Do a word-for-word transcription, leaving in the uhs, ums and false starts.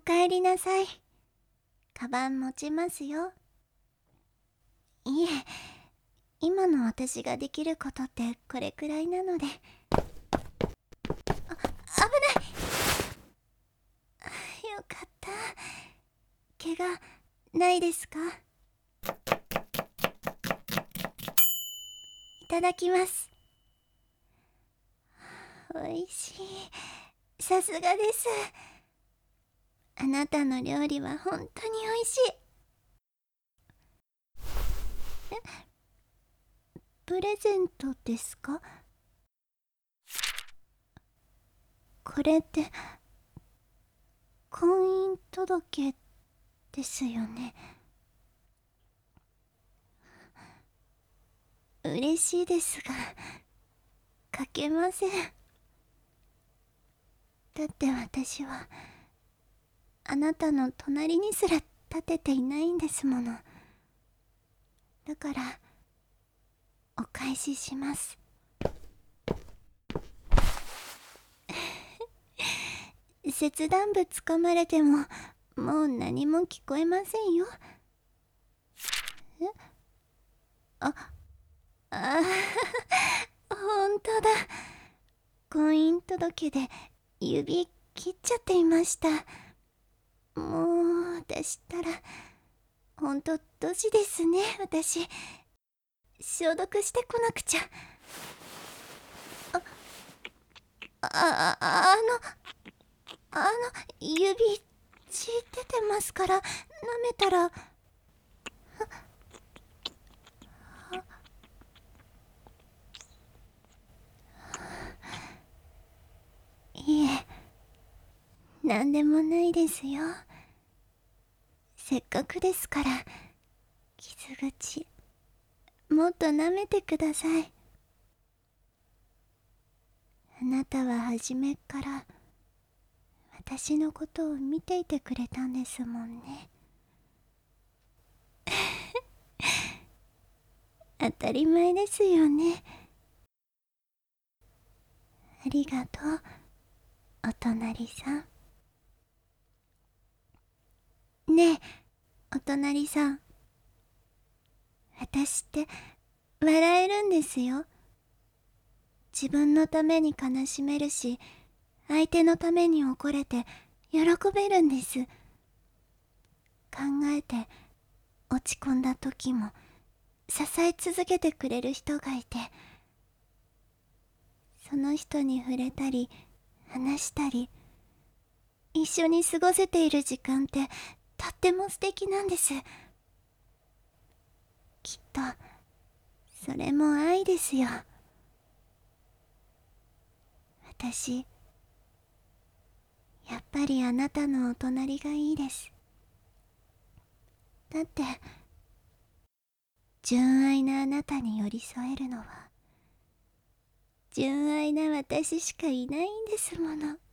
かえりなさい。カバン持ちますよ。いえ、今の私ができることってこれくらいなので。あ、危ない。よかった。怪我ないですか？いただきます。おいしい。さすがです。あなたの料理は本当においしい。え、プレゼントですか？これって婚姻届ですよね。嬉しいですが書けません。だって私はあなたの隣にすら立てていないんですもの。だからお返しします。切断部つかまれてももう何も聞こえませんよ。え、あ、あー本当だ。婚姻届で指切っちゃっていました。もう私ったらほんとドジですね。私消毒してこなくちゃ。あああのあの指血出てますから、舐めたら。いえ、なんでもないですよ。せっかくですから傷口もっと舐めてください。あなたは初めっから私のことを見ていてくれたんですもんね。当たり前ですよね。ありがとう、お隣さん。ねえ、お隣さん。私って笑えるんですよ。自分のために悲しめるし、相手のために怒れて喜べるんです。考えて落ち込んだ時も支え続けてくれる人がいて、その人に触れたり話したり一緒に過ごせている時間ってとっても素敵なんです。きっとそれも愛ですよ。私やっぱりあなたのお隣がいいです。だって純愛なあなたに寄り添えるのは純愛な私しかいないんですもの。